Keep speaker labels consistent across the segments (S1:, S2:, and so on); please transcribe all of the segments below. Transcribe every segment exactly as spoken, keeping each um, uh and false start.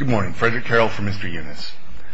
S1: Good morning. Frederick Carroll for Mister Eunice.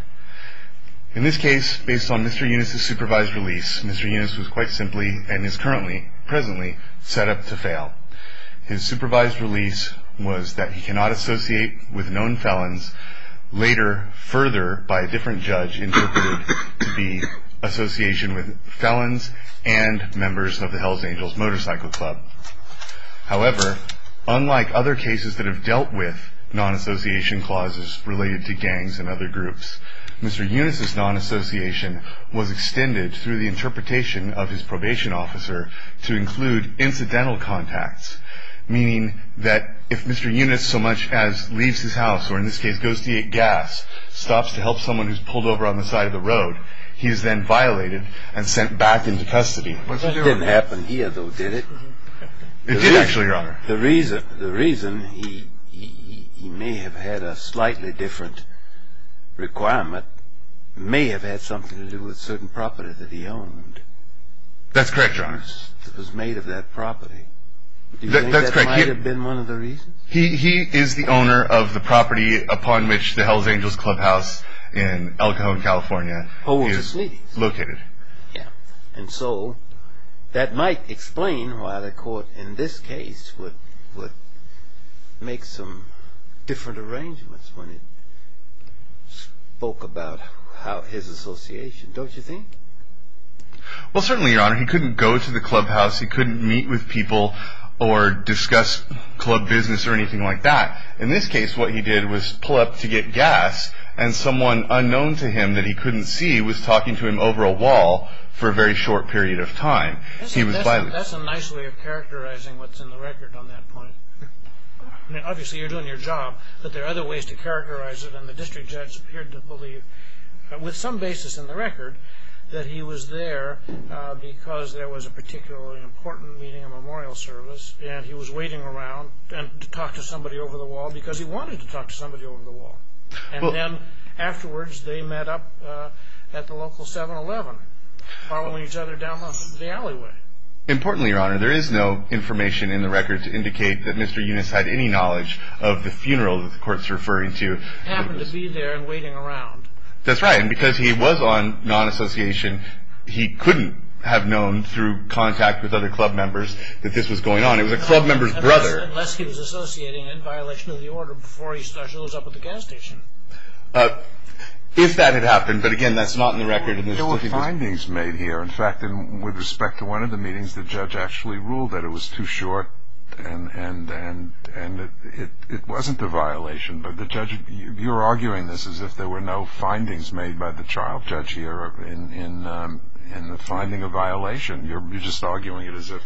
S1: In this case, based on Mister Eunice's supervised release, Mister Eunice was quite simply, and is currently, presently, set up to fail. His supervised release was that he cannot associate with known felons, later, further, by a different judge, interpreted to be association with felons and members of the Hells Angels Motorcycle Club. However, unlike other cases that have dealt with non-association clauses related to gangs and other groups, Mister Eunice's non-association was extended through the interpretation of his probation officer to include incidental contacts, meaning that if Mister Eunice so much as leaves his house, or in this case goes to get gas, stops to help someone who's pulled over on the side of the road, he is then violated and sent back into custody.
S2: That didn't happen here, though, did it?
S1: It did, actually, Your Honor.
S2: The reason, the reason he, he he may have had a slightly different requirement may have had something to do with certain property that he owned.
S1: That's correct, Your Honor.
S2: It was made of that property. Do you
S1: That,
S2: think
S1: that's
S2: that
S1: correct.
S2: might
S1: He,
S2: have been one of the reasons?
S1: He he is the owner of the property upon which the Hells Angels Clubhouse in El Cajon, California, is located.
S2: Yeah, and so that might explain why the court in this case would would make some different arrangements when it spoke about how his association, don't you think?
S1: Well, certainly, Your Honor. He couldn't go to the clubhouse. He couldn't meet with people or discuss club business or anything like that. In this case, what he did was pull up to get gas, and someone unknown to him that he couldn't see was talking to him over a wall for a very short period of time.
S3: That's
S1: he
S3: a,
S1: was
S3: that's
S1: violent.
S3: A, that's a nice way of characterizing what's in the record on that point. I mean, obviously, you're doing your job, but there are other ways to characterize it, and the district judge appeared to believe, uh, with some basis in the record, that he was there uh, because there was a particularly important meeting, a memorial service, and he was waiting around and to talk to somebody over the wall because he wanted to talk to somebody over the wall. And well, then afterwards, they met up uh, at the local seven eleven, following each other down the, the alleyway.
S1: Importantly, Your Honor, there is no information in the record to indicate that Mister Eunice had any knowledge of the funeral that the court's referring to.
S3: He happened to be there and waiting around.
S1: That's right, and because he was on non-association, he couldn't have known through contact with other club members that this was going on. It was a club member's
S3: unless,
S1: brother.
S3: Unless he was associating in violation of the order before he shows up at the gas station.
S1: Uh, if that had happened, but again, that's not in the record. And
S4: there were findings made here. In fact, in, with respect to one of the meetings, the judge actually ruled that it was too short, and and and and it it, it wasn't a violation. But the judge, you're arguing this as if there were no findings made by the trial judge here in in um, in the finding of violation. You're you're just arguing it as if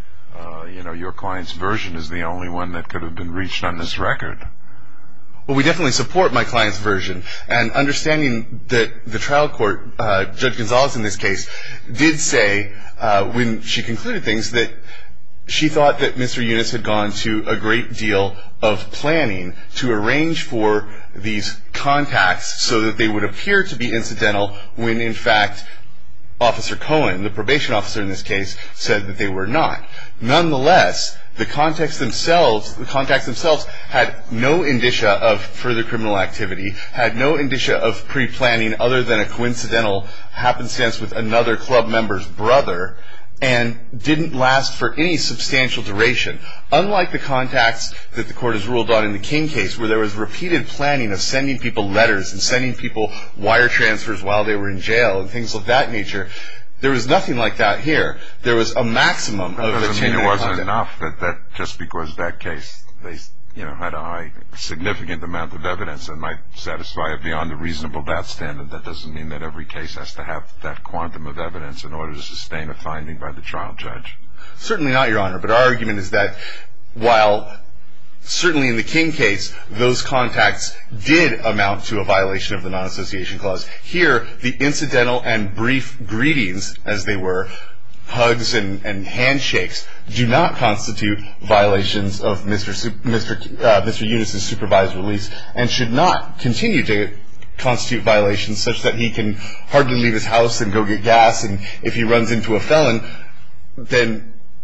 S4: uh, you know your client's version is the only one that could have been reached on this record.
S1: Well, we definitely support my client's version, and understanding that the trial court, uh, Judge Gonzalez in this case, did say uh, when she concluded things that she thought that Mister Eunice had gone to a great deal of planning to arrange for these contacts so that they would appear to be incidental when, in fact, Officer Cohen, the probation officer in this case, said that they were not. Nonetheless, the contacts themselves, the contacts themselves had no indicia of further criminal activity, had no indicia of pre-planning other than a coincidental happenstance with another club member's brother, and didn't last for any substantial duration. Unlike the contacts that the court has ruled on in the King case, where there was repeated planning of sending people letters and sending people wire transfers while they were in jail and things of that nature, there was nothing like that here. There was a maximum
S4: that
S1: of the
S4: doesn't mean it wasn't
S1: contact.
S4: enough that, that just because that case they you know had a high significant amount of evidence that might satisfy it beyond the reasonable doubt standard. That doesn't mean that every case has to have that quantum of evidence in order to sustain a finding by the trial judge.
S1: Certainly not, Your Honor, but our argument is that while certainly in the King case, those contacts did amount to a violation of the non-association clause. Here, the incidental and brief greetings, as they were, hugs and, and handshakes, do not constitute violations of Mister Su- Mister Uh, Mister Eunice's supervised release, and should not continue to constitute violations such that he can hardly leave his house and go get gas, and if he runs into a felon, then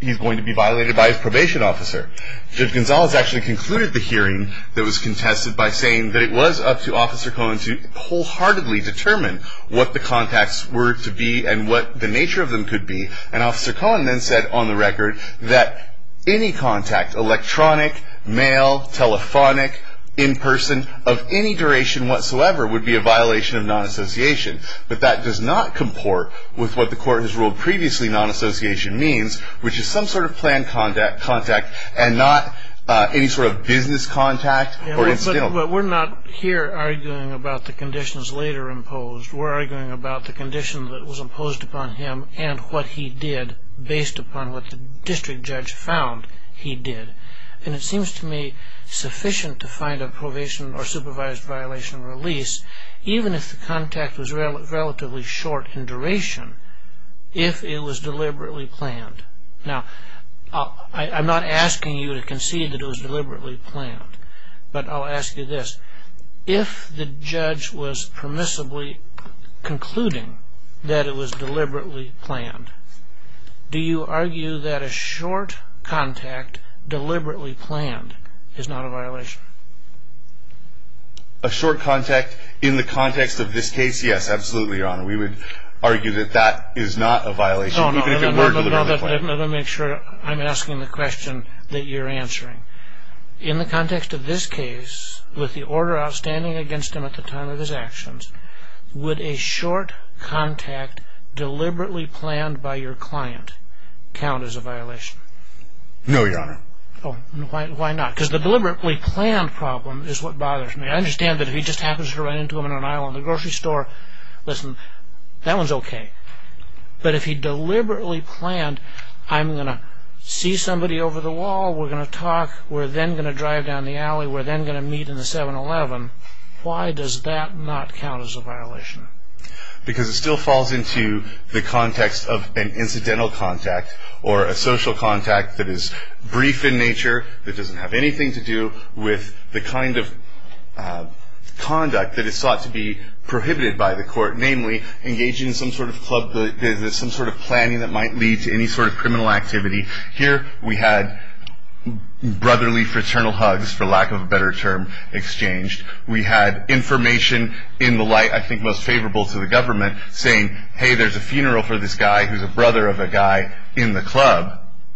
S1: he's going to be violated by his probation officer. Judge Gonzalez actually concluded the hearing that was contested by saying that it was up to Officer Cohen to wholeheartedly determine what the contacts were to be and what the nature of them could be. And Officer Cohen then said on the record that any contact, electronic, mail, telephonic, in person, of any duration whatsoever would be a violation of non-association. But that does not comport with what the court has ruled previously non-association means, which is some sort of planned contact, contact and not uh, any sort of business contact
S3: yeah,
S1: or
S3: well,
S1: incidental.
S3: But, but we're not here arguing about the conditions later imposed. We're arguing about the condition that was imposed upon him and what he did based upon what the district judge found he did. And it seems to me sufficient to find a probation or supervised violation release, even if the contact was rel- relatively short in duration, if it was deliberately planned. Now, I'll, I, I'm not asking you to concede that it was deliberately planned, but I'll ask you this. If the judge was permissibly concluding that it was deliberately planned, do you argue that a short contact deliberately planned is not a violation?
S1: A short contact in the context of this case, yes, absolutely, Your Honor. We would argue that that is not a violation,
S3: no, no,
S1: even
S3: no,
S1: if it
S3: no,
S1: were
S3: no,
S1: deliberately
S3: no,
S1: planned.
S3: Let me make sure I'm asking the question that you're answering. In the context of this case, with the order outstanding against him at the time of his actions, would a short contact deliberately planned by your client count as a violation?
S1: No, Your Honor.
S3: Oh, why, why not? Because the deliberately planned problem is what bothers me. I understand that if he just happens to run into him in an aisle in the grocery store, listen, that one's okay. But if he deliberately planned, I'm going to see somebody over the wall, we're going to talk, we're then going to drive down the alley, we're then going to meet in the seven eleven, why does that not count as a violation?
S1: Because it still falls into the context of an incidental contact or a social contact that is brief in nature, that doesn't have anything to do with the kind of uh, conduct that is sought to be prohibited by the court, namely engaging in some sort of club business, some sort of planning that might lead to any sort of criminal activity. Here we had brotherly fraternal hugs, for lack of a better term, exchanged. We had information in the light, I think, most favorable to the government, saying, hey, there's a funeral for this guy who's a brother of a guy in the club.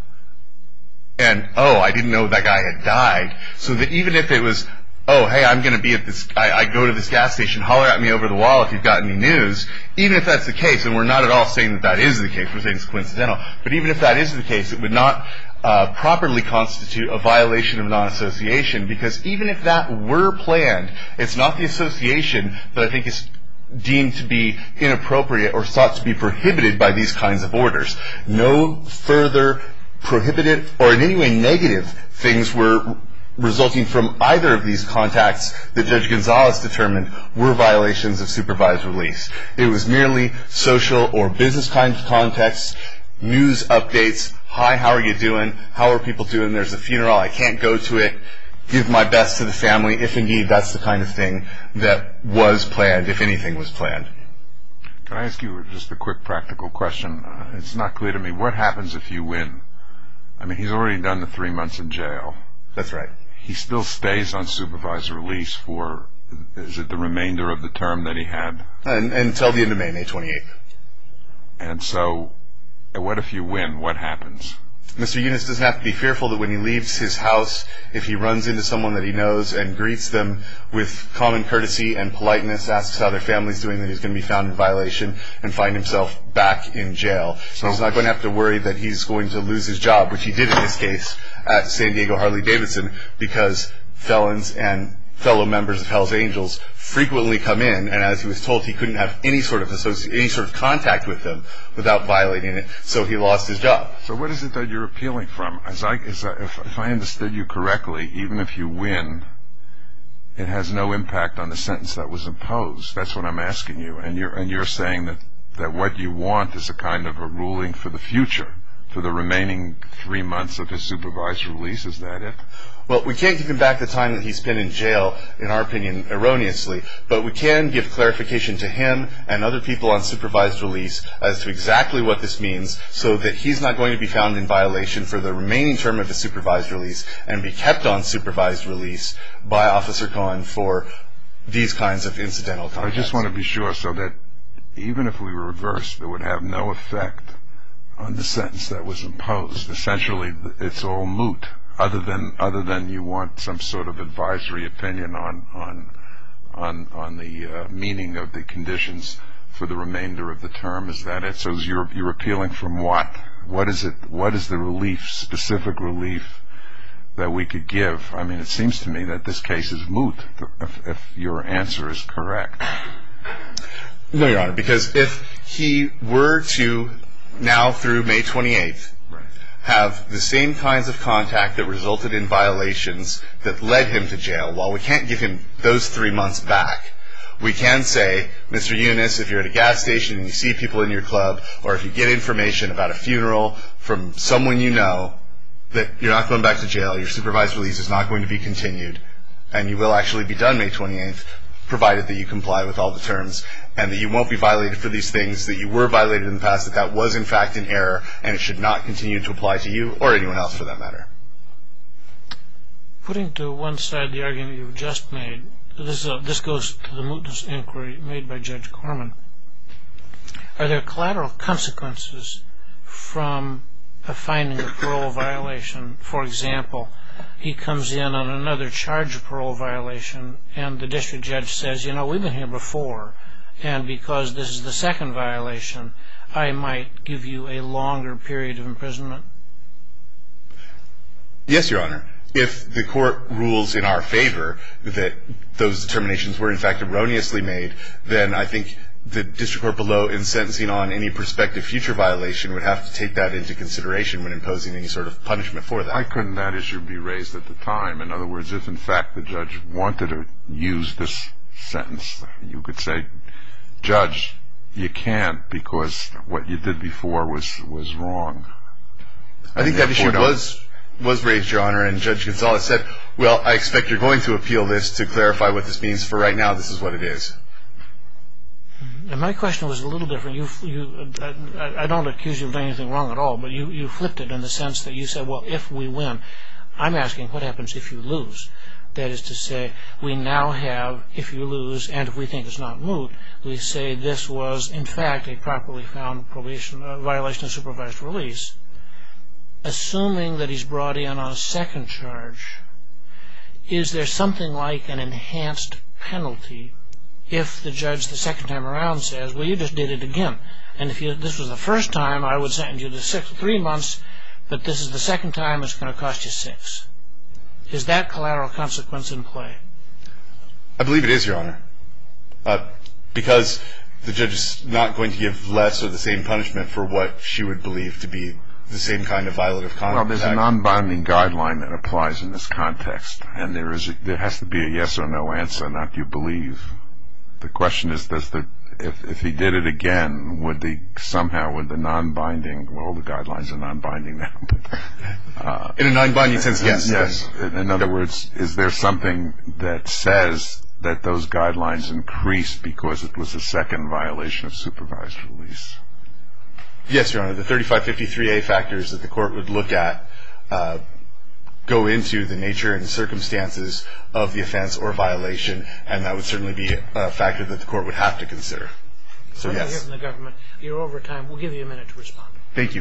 S1: And, oh, I didn't know that guy had died. So that even if it was, oh, hey, I'm going to be at this, I, I go to this gas station, holler at me over the wall if you've got any news, even if that's the case, and we're not at all saying that that is the case, we're saying it's coincidental, but even if that is the case, it would not uh, properly constitute a violation of non-association, because even if that were planned, it's not the association that I think is deemed to be inappropriate or sought to be prohibited by these kinds of orders. No further prohibited or in any way negative things were resulting from either of these contacts that Judge Gonzalez determined were violations of supervised release. It was merely social or business kind of contexts, news updates, hi, how are you doing, how are people doing, there's a funeral, I can't go to it, give my best to the family, if indeed that's the kind of thing that was planned, if anything was planned.
S4: Can I ask you just a quick practical question? Uh, it's not clear to me. What happens if you win? I mean, he's already done the three months in jail.
S1: That's right.
S4: He still stays on supervised release for, is it the remainder of the term that he had?
S1: And, until the end of May, May twenty-eighth.
S4: And so, what if you win? What happens?
S1: Mister Eunice doesn't have to be fearful that when he leaves his house, if he runs into someone that he knows and greets them with common courtesy and politeness, asks how their family's doing, that he's going to be found in violation and find himself back in jail. So he's not going to have to worry that he's going to lose his job, which he did in this case at San Diego Harley-Davidson, because felons and fellow members of Hell's Angels frequently come in, and as he was told, he couldn't have any sort of associ- any sort of contact with them without violating it, so he lost his job.
S4: So what is it that you're appealing from? As I, as I, if, if I understood you correctly, even if you win, it has no impact on the sentence that was imposed. That's what I'm asking you, and you're and you're saying that, that what you want is a kind of a ruling for the future, for the remaining three months of his supervised release? Is that it?
S1: Well, we can't give him back the time that he spent in jail, in our opinion, erroneously, but we can give clarification to him and other people on supervised release as to exactly what this means so that he's not going to be found in violation for the remaining term of his supervised release and be kept on supervised release by Officer Cohen for these kinds of incidental contacts.
S4: I just want to be sure so that even if we reverse, it would have no effect on the sentence that was imposed. Essentially, it's all moot. Other than other than you want some sort of advisory opinion on on on on the uh, meaning of the conditions for the remainder of the term, is that it? So you're you're appealing from what? What is it? What is the relief, specific relief that we could give? I mean, it seems to me that this case is moot if, if your answer is correct.
S1: No, Your Honor, because if he were to now through May twenty-eighth have the same kinds of contact that resulted in violations that led him to jail, while we can't give him those three months back, we can say, Mister Eunice, if you're at a gas station and you see people in your club, or if you get information about a funeral from someone you know, that you're not going back to jail, your supervised release is not going to be continued, and you will actually be done May twenty-eighth, provided that you comply with all the terms, and that you won't be violated for these things, that you were violated in the past, that that was in fact an error, and it should not continue to apply to you or anyone else for that matter.
S3: Putting to one side the argument you've just made, this, uh, this goes to the mootness inquiry made by Judge Corman. Are there collateral consequences from a finding of parole violation? For example, he comes in on another charge of parole violation, and the district judge says, you know, we've been here before, and because this is the second violation, I might give you a longer period of imprisonment?
S1: Yes, Your Honor. If the court rules in our favor that those determinations were in fact erroneously made, then I think the district court below, in sentencing on any prospective future violation, would have to take that into consideration when imposing any sort of punishment for that.
S4: Why couldn't that issue be raised at the time? In other words, if in fact the judge wanted to use this sentence, you could say, Judge, you can't because what you did before was, was wrong.
S1: I think that issue was was raised, Your Honor, and Judge Gonzalez said, well, I expect you're going to appeal this to clarify what this means. For right now, this is what it is.
S3: And my question was a little different. You, you, I, I don't accuse you of doing anything wrong at all, but you, you flipped it in the sense that you said, well, if we win. I'm asking what happens if you lose. That is to say, we now have, if you lose, and if we think it's not moot, we say this was, in fact, a properly found probation uh, violation of supervised release. Assuming that he's brought in on a second charge, is there something like an enhanced penalty if the judge the second time around says, well, you just did it again, and if you, this was the first time, I would sentence you to six, three months, but this is the second time, it's going to cost you six. Is that collateral consequence in play?
S1: I believe it is, Your Honor, uh, because the judge is not going to give less or the same punishment for what she would believe to be the same kind of violative conduct.
S4: Well, there's a non-binding guideline that applies in this context, and there is a, there has to be a yes or no answer, not you believe. The question is, does the if if he did it again, would the somehow would the non-binding? Well, the guidelines are non-binding now. But, uh,
S1: in a non-binding sense, yes.
S4: Yes. In other words, is there something that says that those guidelines increase because it was a second violation of supervised release?
S1: Yes, Your Honor. The thirty-five fifty-three A factors that the court would look at uh, go into the nature and circumstances of the offense or violation, and that would certainly be a factor that the court would have to consider. So, yes.
S3: Hear from the government. You're over time. We'll give you a minute to respond.
S1: Thank you.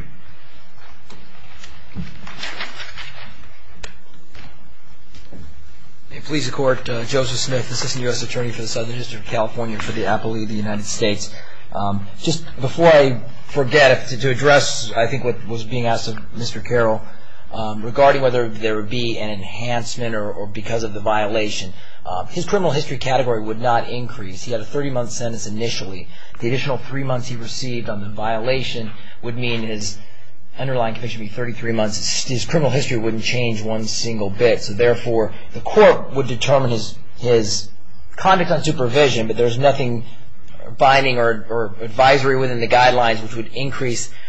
S5: May it please the Court, uh, Joseph Smith, Assistant U S Attorney for the Southern District of California for the appellee of the United States. Um, just before I forget, if to, to address, I think, what was being asked of Mister Carroll, um, regarding whether there would be an enhancement or, or because of the violation, uh, his criminal history category would not increase. He had a thirty-month sentence initially. The additional three months he received on the violation would mean his underlying conviction would be thirty-three months. His, his criminal history wouldn't change one single bit. So therefore, the court would determine his his conduct on supervision, but there's nothing binding or, or advisory within the guidelines which would increase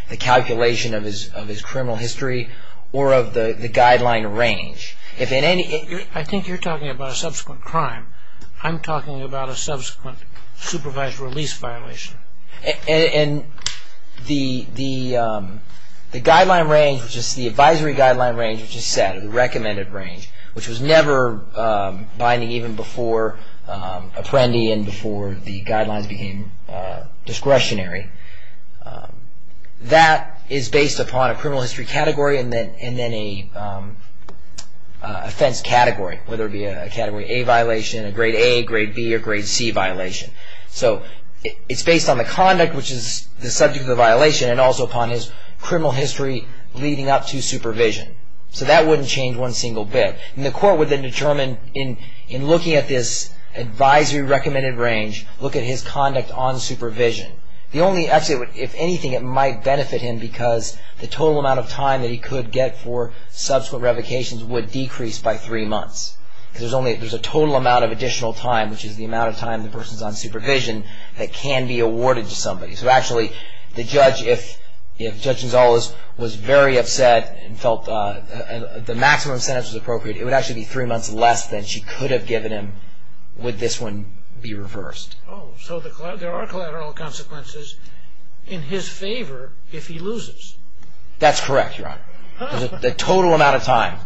S5: the calculation of his of his criminal history or of the, the guideline range. If in any, it,
S3: I think you're talking about a subsequent crime. I'm talking about a subsequent supervised release violation.
S5: And, and the the um, the guideline range, which is the advisory guideline range, which is set, or the recommended range, which was never um, binding even before um, Apprendi and before the guidelines became uh, discretionary. Um, that is based upon a criminal history category and then and then a um, uh, offense category, whether it be a, a category A violation, a grade A, grade B, or grade C violation. So it, it's based on the conduct, which is the subject of the violation, and also upon his criminal history leading up to supervision. So that wouldn't change one single bit. And the court would then determine, in in looking at this advisory recommended range, look at his conduct on supervision. The only, actually, if anything, it might benefit him because the total amount of time that he could get for subsequent revocations would decrease by three months. Because there's only there's a total amount of additional time, which is the amount of time the person's on supervision, that can be awarded to somebody. So actually, the judge, if if Judge Gonzalez was very upset and felt uh, uh, the maximum sentence was appropriate, it would actually be three months less than she could have given him would this one be reversed.
S3: Oh, so the, there are collateral consequences in his favor if he loses.
S5: That's correct, Your Honor. There's a, the total amount of time.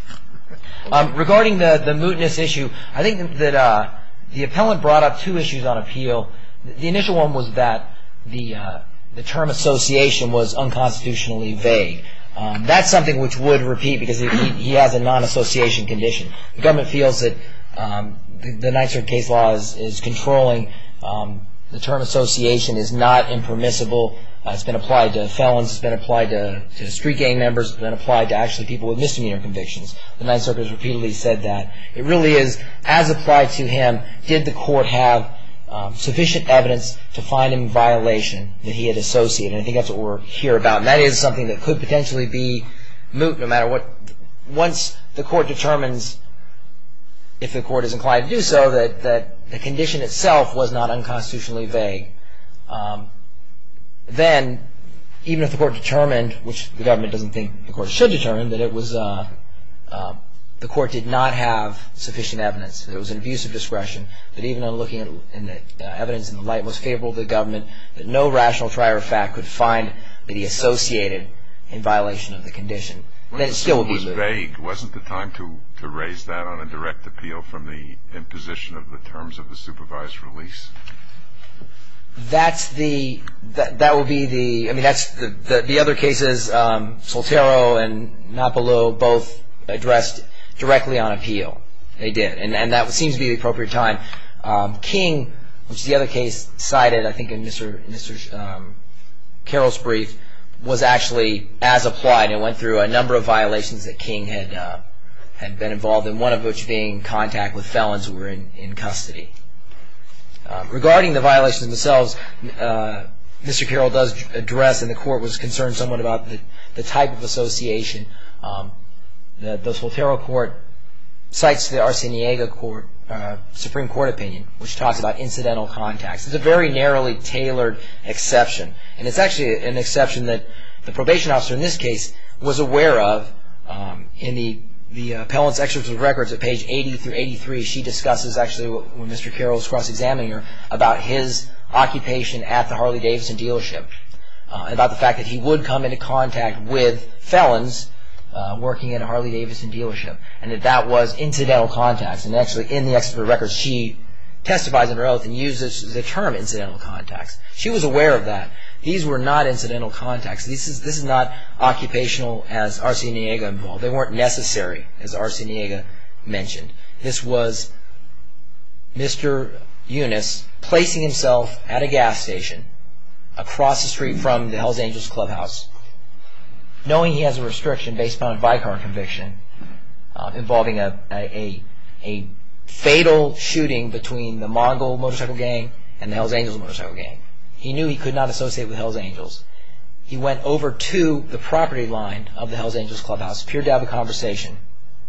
S5: Um, regarding the, the mootness issue, I think that uh, the appellant brought up two issues on appeal. The initial one was that the uh, the term association was unconstitutionally vague. Um, that's something which would repeat because he, he has a non-association condition. The government feels that um, the, the Ninth Circuit case law is, is controlling. Um, the term association is not impermissible. Uh, it's been applied to felons. It's been applied to, to street gang members. It's been applied to actually people with misdemeanor convictions. The Ninth Circuit has repeatedly said that. It really is, as applied to him, did the court have um, sufficient evidence to find him in violation that he had associated? And I think that's what we're here about. And that is something that could potentially be moot no matter what. Once the court determines, if the court is inclined to do so, that, that the condition itself was not unconstitutionally vague, um, then even if the court determined, which the government doesn't think the court should determine, that it was uh, uh, the court did not have sufficient evidence, that it was an abuse of discretion, that even on looking at in the, uh, evidence in the light most favorable to the government, that no rational trier of fact could find that he associated in violation of the condition,
S4: well,
S5: then it still would be
S4: was
S5: moot.
S4: Vague. Wasn't the time to, to raise that on a direct appeal from the imposition of the terms of the supervised release?
S5: That's the that that would be the I mean that's the the, the other cases, um, Soltero and Napolo both addressed directly on appeal. They did, and and that seems to be the appropriate time. Um, King, which is the other case cited, I think in Mister Mister Um, Carroll's brief, was actually as applied and went through a number of violations that King had uh, had been involved in. One of which being contact with felons who were in in custody. Uh, regarding the violations themselves, uh, Mister Carroll does address, and the court was concerned somewhat about the, the type of association. Um, the, the Soltero court cites the Arciniega court, uh, Supreme Court opinion, which talks about incidental contacts. It's a very narrowly tailored exception, and it's actually an exception that the probation officer in this case was aware of. Um, in the The uh, appellant's excerpts of records at page eighty through eighty-three, she discusses actually when Mister Carroll was cross-examining her about his occupation at the Harley-Davidson dealership, uh, about the fact that he would come into contact with felons uh, working at a Harley-Davidson dealership, and that that was incidental contacts. And actually, in the excerpt of records, she testifies in her oath and uses the term incidental contacts. She was aware of that. These were not incidental contacts. This is this is not occupational as Arciniega involved. They weren't necessary as Arciniega mentioned. This was Mister Eunice placing himself at a gas station across the street from the Hells Angels clubhouse, knowing he has a restriction based upon a Vicar conviction uh, involving a, a, a fatal shooting between the Mongol motorcycle gang and the Hells Angels motorcycle gang. He knew he could not associate with Hells Angels. He went over to the property line of the Hells Angels clubhouse, appeared to have a conversation,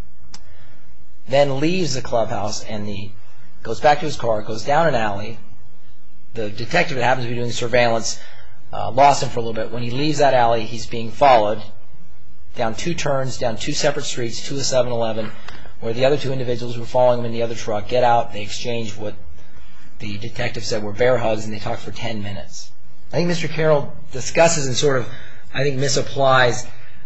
S5: then leaves the clubhouse and the, goes back to his car, goes down an alley. The detective that happens to be doing surveillance uh, lost him for a little bit. When he leaves that alley, he's being followed down two turns, down two separate streets to a seven eleven, where the other two individuals who were following him in the other truck get out. They exchange what the detective said were bear hugs, and they talk for ten minutes. I think Mister Carroll discusses and sort of, I think, misapplies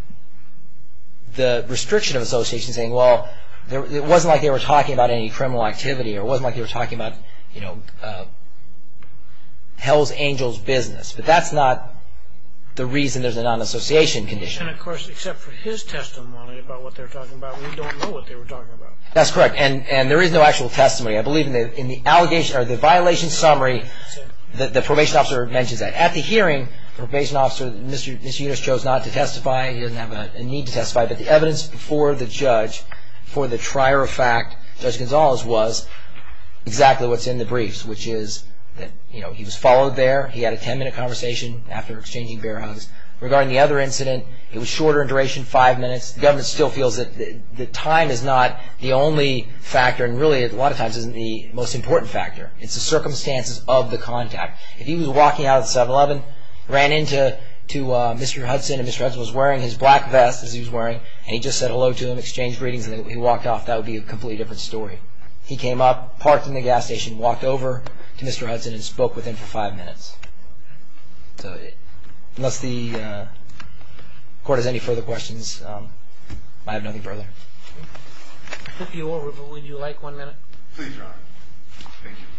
S5: the restriction of association, saying, well, there, it wasn't like they were talking about any criminal activity, or it wasn't like they were talking about, you know, uh, Hell's Angels business. But that's not the reason there's a non-association condition.
S3: And, of course, except for his testimony about what they were talking about, we don't know what they were talking about.
S5: That's correct, and and there is no actual testimony. I believe in the in the allegation or the violation summary, the, the probation officer mentions that. At the hearing, the probation officer, Mister Mister Yunus, chose not to testify. He doesn't have a, a need to testify, but the evidence before the judge, for the trier of fact, Judge Gonzalez, was exactly what's in the briefs, which is that, you know, he was followed there. He had a ten-minute conversation after exchanging bear hugs. Regarding the other incident, it was shorter in duration, five minutes. The government still feels that the, the time is not the only factor, and really a lot of times isn't the most important factor. It's the circumstances of the contact. If he was walking out of the seven eleven, ran into to uh, Mister Hudson, and Mister Hudson was wearing his black vest, as he was wearing, and he just said hello to him, exchanged greetings, and he walked off, that would be a completely different story. He came up, parked in the gas station, walked over to Mister Hudson, and spoke with him for five minutes. So, it, unless the uh, court has any further questions, um, I have nothing further.
S3: I took you over, but would you like one minute?
S1: Please, Your Honor. Thank you.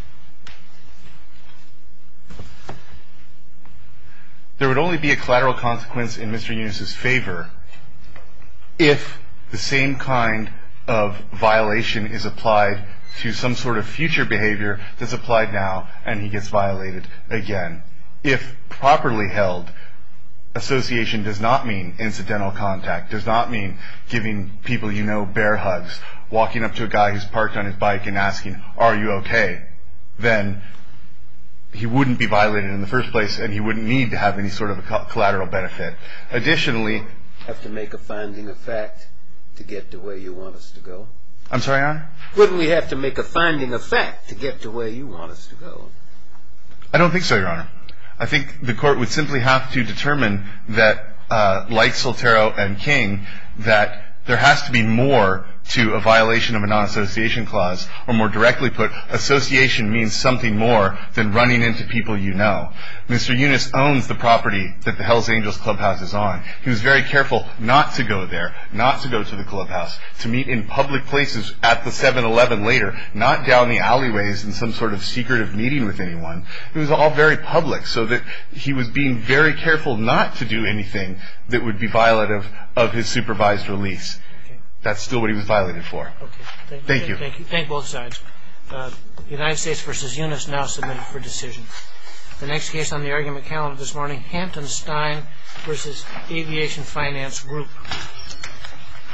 S1: There would only be a collateral consequence in Mister Yunus's favor if the same kind of violation is applied to some sort of future behavior that's applied now and he gets violated again. If properly held, association does not mean incidental contact, does not mean giving people you know bear hugs, walking up to a guy who's parked on his bike and asking, are you okay? Then he wouldn't be violated in the first place, and he wouldn't need to have any sort of a collateral benefit. Additionally,
S2: have to make a finding of fact to get to where you want us to go.
S1: I'm sorry, Your Honor?
S2: Wouldn't we have to make a finding of fact to get to where you want us to go?
S1: I don't think so, Your Honor. I think the court would simply have to determine that, uh, like Soltero and King, that there has to be more to a violation of a non-association clause, or more directly put, association means something more than running into people you know. Mister Yunus owns the property that the Hells Angels Clubhouse is on. He was very careful not to go there, not to go to the clubhouse, to meet in public places at the seven eleven later, not down the alleyways in some sort of secretive meeting with anyone. It was all very public, so that he was being very careful not to do anything that would be violative of his supervised release. That's still what he was violated for.
S3: Okay. Thank,
S1: Thank you.
S3: Thank you. Thank both sides. Uh, United States versus Yunus now submitted for decision. The next case on the argument calendar this morning, Hampton Stein versus Aviation Finance Group.